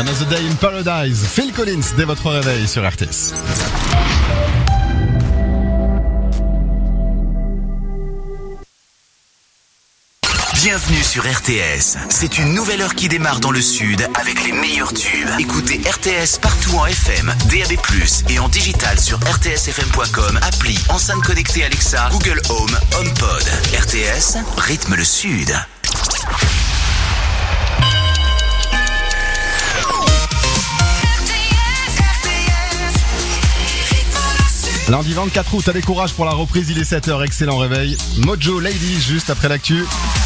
Another Day in Paradise, Phil Collins, dès votre réveil sur RTS. Bienvenue sur RTS. C'est une nouvelle heure qui démarre dans le sud avec les meilleurs tubes. Écoutez RTS partout en FM, DAB+, et en digital sur rtsfm.com, appli, enceinte connectée Alexa, Google Home, HomePod. RTS, rythme le sud. Lundi 24 août, allez courage pour la reprise, il est 7h, excellent réveil. Mojo Ladies, juste après l'actu.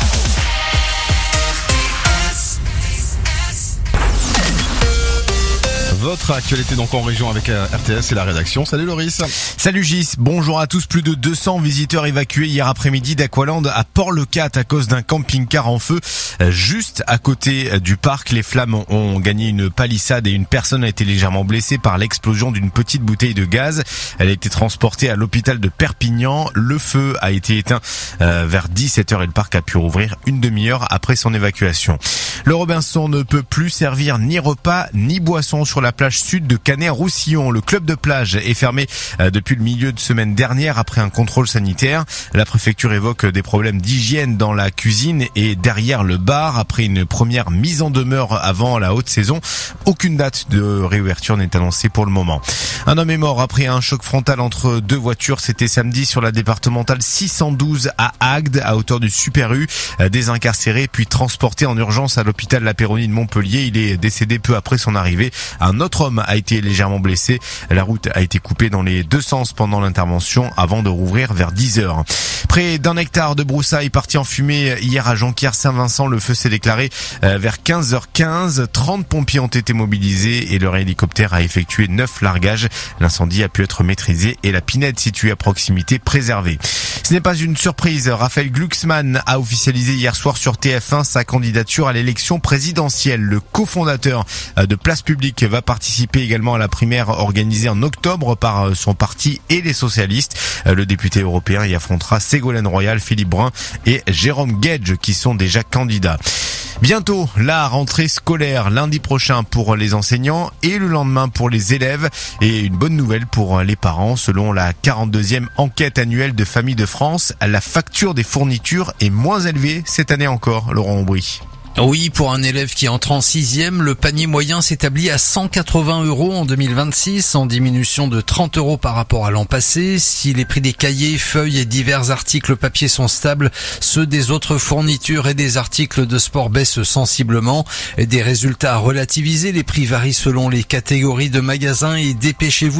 Votre actualité donc en région avec RTS et la rédaction. Salut Loris. Salut Gis, bonjour à tous. Plus de 200 visiteurs évacués hier après-midi d'Aqualand à Port-le-Cat à cause d'un camping-car en feu juste à côté du parc. Les flammes ont gagné une palissade et une personne a été légèrement blessée par l'explosion d'une petite bouteille de gaz. Elle a été transportée à l'hôpital de Perpignan. Le feu a été éteint vers 17h et le parc a pu rouvrir une demi-heure après son évacuation. Le Robinson ne peut plus servir ni repas ni boissons sur la plage sud de Canet-Roussillon. Le club de plage est fermé depuis le milieu de semaine dernière après un contrôle sanitaire. La préfecture évoque des problèmes d'hygiène dans la cuisine et derrière le bar après une première mise en demeure avant la haute saison. Aucune date de réouverture n'est annoncée pour le moment. Un homme est mort après un choc frontal entre deux voitures. C'était samedi sur la départementale 612 à Agde, à hauteur du Super U. Désincarcéré puis transporté en urgence à l'hôpital La Péronie de Montpellier. Il est décédé peu après son arrivée. Un autre homme a été légèrement blessé. La route a été coupée dans les deux sens pendant l'intervention avant de rouvrir vers 10h. Près d'un hectare de broussailles parti en fumée hier à Jonquière-Saint-Vincent. Le feu s'est déclaré vers 15h15. 30 pompiers ont été mobilisés et leur hélicoptère a effectué 9 largages. L'incendie a pu être maîtrisé et la pinède située à proximité préservée. Ce n'est pas une surprise. Raphaël Glucksmann a officialisé hier soir sur TF1 sa candidature à l'élection présidentielle. Le cofondateur de Place Publique va participer également à la primaire organisée en octobre par son parti et les socialistes. Le député européen y affrontera Ségolène Royal, Philippe Brun et Jérôme Guedj qui sont déjà candidats. Bientôt, la rentrée scolaire lundi prochain pour les enseignants et le lendemain pour les élèves. Et une bonne nouvelle pour les parents. Selon la 42e enquête annuelle de Famille de France, la facture des fournitures est moins élevée cette année encore, Laurent Aubry. Oui, pour un élève qui entre en 6e, le panier moyen s'établit à 180 € en 2026, en diminution de 30 € par rapport à l'an passé. Si les prix des cahiers, feuilles et divers articles papier sont stables, ceux des autres fournitures et des articles de sport baissent sensiblement. Des résultats à relativiser, les prix varient selon les catégories de magasins et dépêchez-vous